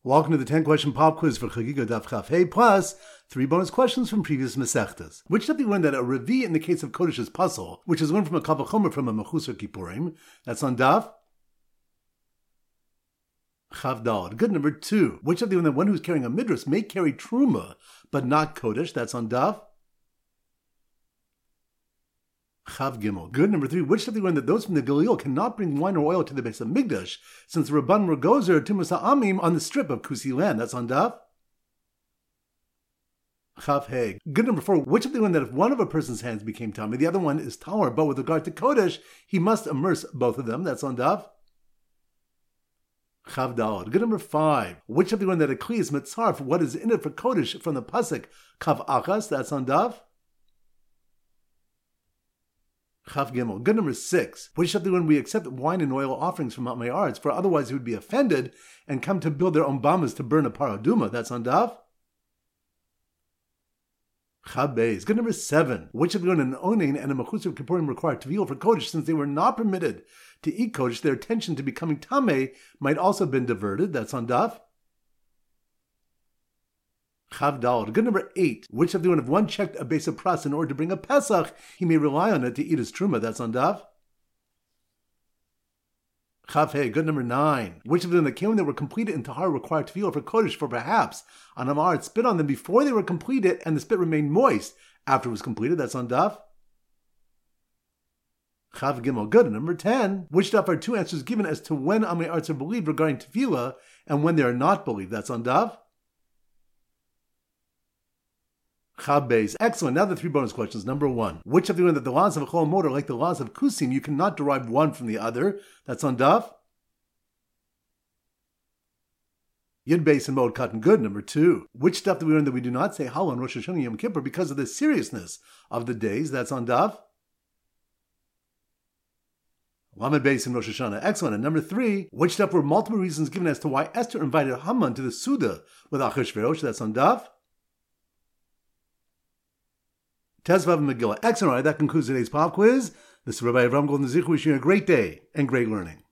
Welcome to the 10-question pop quiz for Chagiga Daf Chaf Hey, plus 3 bonus questions from previous Masechtas. Which did we learn that a Revi in the case of Kodesh is puzzle, which is one from a Kal Vachomer from a Mechusar Kippurim? That's on Daf Chav Daled. Good. Number 2. Which of the one who's carrying a Midrash may carry Truma, but not Kodesh? That's on Daf Chav Gimel. Good. Number 3. Which of the one that those from the Galil cannot bring wine or oil to the base of Migdash, since the Rabban were gozer Tumas Ha'amim on the strip of Kusi land? That's on Daf Chav Hey. Good. Number 4. Which of the one that if one of a person's hands became tummy, the other one is Tower, but with regard to Kodesh, he must immerse both of them? That's on Daf Chav Daled. Good. Number 5. Which of the one that a Kli is mitzar for what is in it for Kodesh from the Pasuk Kav Achas? That's on Daf Chav Gimel. Good. Number 6. Which of the one we accept wine and oil offerings from Mount Me'aretz, for otherwise he would be offended and come to build their own bamas to burn a paraduma? That's on Daf Chav Beis. Good. Number 7. Which of the one an Onin and a Mechusar Kippurim required Teviel for Kodesh, since they were not permitted to eat Kodesh, their attention to becoming Tameh might also have been diverted? That's on Daf Chav Daled. Good. Number 8. Which of the one if one checked a base of pras in order to bring a Pesach, he may rely on it to eat his Truma? That's on Daf Chav Hey. Good. Number 9. Which of them that came that were completed in Tahar required Teviel for Kodesh, for perhaps an Amar spit on them before they were completed and the spit remained moist after it was completed? That's on Daf Chav Gimel. Good. Number 10. Which Daf are 2 answers given as to when Amei Arts are believed regarding Tefillah and when they are not believed? That's on Daf Chav Beis. Excellent. Now the 3 bonus questions. Number 1. Which of the one that the laws of a Chol Moed are like the laws of Kusim, you cannot derive one from the other? That's on Daf Yud Beis and Moed Katan. Good. Number 2. Which stuff do we learn that we do not say Hallel on Rosh Hashanah and Yom Kippur because of the seriousness of the days? That's on Daf Lamed Beis and Rosh Hashanah. Excellent. And number 3. Which stuff were multiple reasons given as to why Esther invited Haman to the Suda with Achashverosh? That's on Daf Tezvav and Megillah. Excellent. All right, that concludes today's pop quiz. This is Rabbi Avram Golden Zich wishing you a great day and great learning.